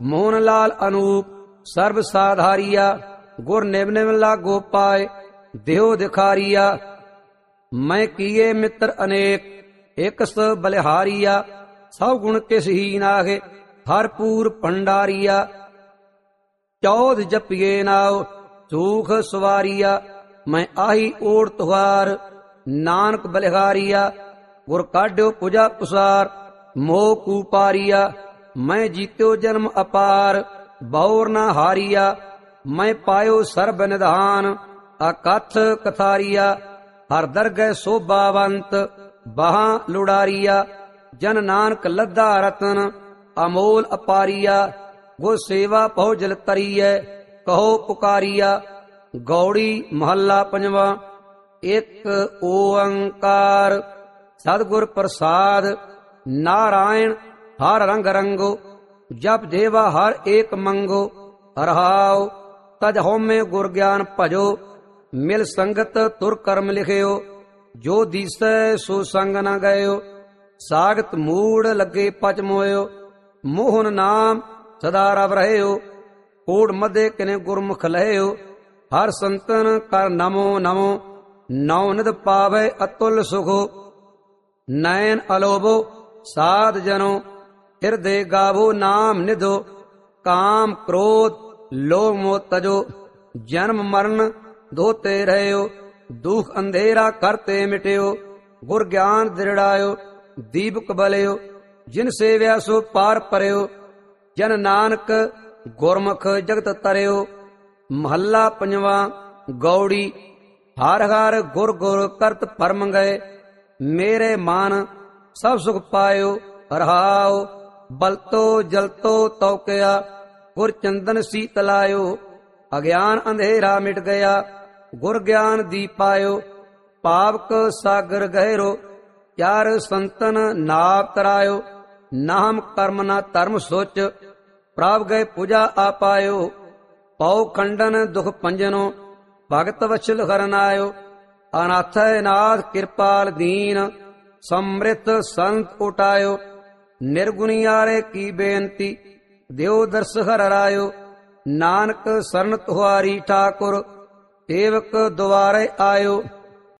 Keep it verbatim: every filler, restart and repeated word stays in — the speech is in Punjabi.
ਮੋਹਨ ਲਾਲ ਅਨੂਪ ਸਰਬ ਸਾਧਾਰੀਆ। ਗੁਰ ਨਿਵ ਨਿਵ ਲਾਗੋ ਪਾਏ ਦਿਓ ਦਿਖਾਰੀਆ। ਮੈਂ ਕੀਏ ਮਿੱਤਰ ਅਨੇਕ ਇਕਸ ਬਲਿਹਾਰੀਆ। ਸਭ ਗੁਣ ਕਿਸ ਹੀ ਨਾਗੇ ਹਰਪੂਰ ਭੰਡਾਰੀਆ। ਚੌਦ ਜਪੀਏ ਨਾਉ ਸੂਖ ਸਵਾਰੀਆ। ਮੈਂ ਆਹੀ ਓੜ ਤੁਹਾਰ ਨਾਨਕ ਬਲਿਹਾਰੀਆ। ਗੁਰ ਕਾਢਿਓ ਪੁਜਾ ਪੁਸਾਰ ਮੋਹ ਕੂਪਾਰੀਆ। ਮੈਂ ਜੀਤਿਓ ਜਨਮ ਅਪਾਰ ਬੌਰ ਨਾ ਹਾਰੀਆ। ਮੈਂ ਪਾਇਓ ਸਰਬ ਨਿਧਾਨ ਅਕਥ ਕਥਾਰੀਆ। ਹਰ ਦਰਗਹਿ ਸੋਭਾਵੰਤ ਬਾਹਾਂ ਲੁੜਾਰੀਆ। ਜਨ ਨਾਨਕ ਲੱਧਾ ਰਤਨ ਅਮੋਲ ਅਪਾਰੀਆ। ਗੁਰ ਸੇਵਾ ਪਹੁਜਲ ਤਰੀਐ ਕਹੋ ਪੁਕਾਰੀਆ। ਗੌੜੀ ਮਹੱਲਾ ਪੰਜਵਾਂ। ਇੱਕ ਓੰਕਾਰ ਸਤਿਗੁਰ ਪ੍ਰਸਾਦ। ਨਾਰਾਇਣ ਹਰ ਰੰਗ ਰੰਗੋ ਜਪ ਦੇਵਾ ਹਰ ਏਕ ਮੰਗੋ। ਰਹਾਉ ਤਜ ਹਉਮੈ ਗੁਰ ਗਿਆਨ ਭਜੋ ਮਿਲ ਸੰਗਤ ਤੁਰ ਕਰਮ ਲਿਖਿਓ। ਜੋ ਦੀਸੈ ਸੋ ਸੰਗ ਨ ਗਇਓ ਸਾਗਤ ਮੂੜ ਲੱਗੇ ਪਚ ਮੋਇਓ। ਮੋਹਨ ਨਾਮ ਸਦਾ ਰਵ ਰਹਿਓ ਕੋੜ ਮਧੇ ਕਿਨੇ ਗੁਰਮੁਖ ਲਹਿਓ। ਹਰ ਸੰਤਨ ਕਰ ਨਮੋ ਨਮੋ ਨੌ ਨਿਧ ਪਾਵੈ ਅਤੁਲ ਸੁਖੋ। ਨੈਣ ਅਲੋਭੋ ਸਾਧ ਜਨੋ ਹਿਰਦੇ ਗਾਵੋ ਨਾਮ ਨਿਧੋ। ਕਾਮ ਕ੍ਰੋਧ ਲੋਭ ਮੋਹ ਤਜੋ ਜਨਮ ਮਰਨ ਧੋਤੇ ਰਹਿਓ। ਦੁਖ ਅੰਧੇਰਾ ਕਰਤੇ ਮਿਟਿਓ ਗੁਰ ਗਿਆਨ ਦਿਰੜਾਇਓ। ਦੀਪਕ ਬਲਿਓ ਜਿਨ ਸੇਵਿਆ ਸੋ ਪਾਰ ਪਰਿਓ। ਜਨ ਨਾਨਕ ਗੁਰਮੁਖ ਜਗਤ ਤਰਿਓ। ਮਹੱਲਾ ਪੰਜਵਾਂ। ਗੌੜੀ ਹਰ ਹਰ ਗੁਰ ਗੁਰ ਕਰਤ ਪਰਮ ਗਏ। ਮੇਰੇ ਮਨ ਸਭ ਸੁਖ ਪਾਇਓ। ਰਹਾਉ ਬਲਤੋ ਜਲਤੋ ਤੌਕਿਆ ਗੁਰ ਚੰਦਨ ਸੀਤਲਾਇਓ। ਅਗਿਆਨ ਅੰਧੇਰਾ ਮਿਟ ਗਿਆ ਗੁਰ ਗਿਆਨ ਦੀਪਾਇਓ। ਪਾਵਕ ਸਾਗਰ ਗਹਿਰੋ ਚਾਰ ਸੰਤਨ ਨਾਪ ਤਰਾਇਓ। ਨਾਮ ਕਰਮ ਨਾ ਧਰਮ ਸੋਚ ਪ੍ਰਭ ਗਏ ਪੂਜਾ ਆਪਾਇਓ। ਪਉ ਖੰਡਨ ਦੁਖ ਪੰਜਨੋ ਭਗਤ ਵਛਲ ਹਰਨਾਇਓ। ਅਨਾਥੈ ਨਾਥ ਕਿਰਪਾਲ ਦੀਨ ਸਮ੍ਰਿਤ ਸੰਤ ਉਟਾਇਓ। ਨਿਰਗੁਣੀਆਰੇ ਕੀ ਬੇਨਤੀ ਦਿਓ ਦਰਸ ਹਰ ਰਾਇਓ। ਨਾਨਕ ਸਰਨ ਤੁਹਾਰੀ ਠਾਕੁਰ ਸੇਵਕ ਦੁਆਰੇ ਆਇਓ।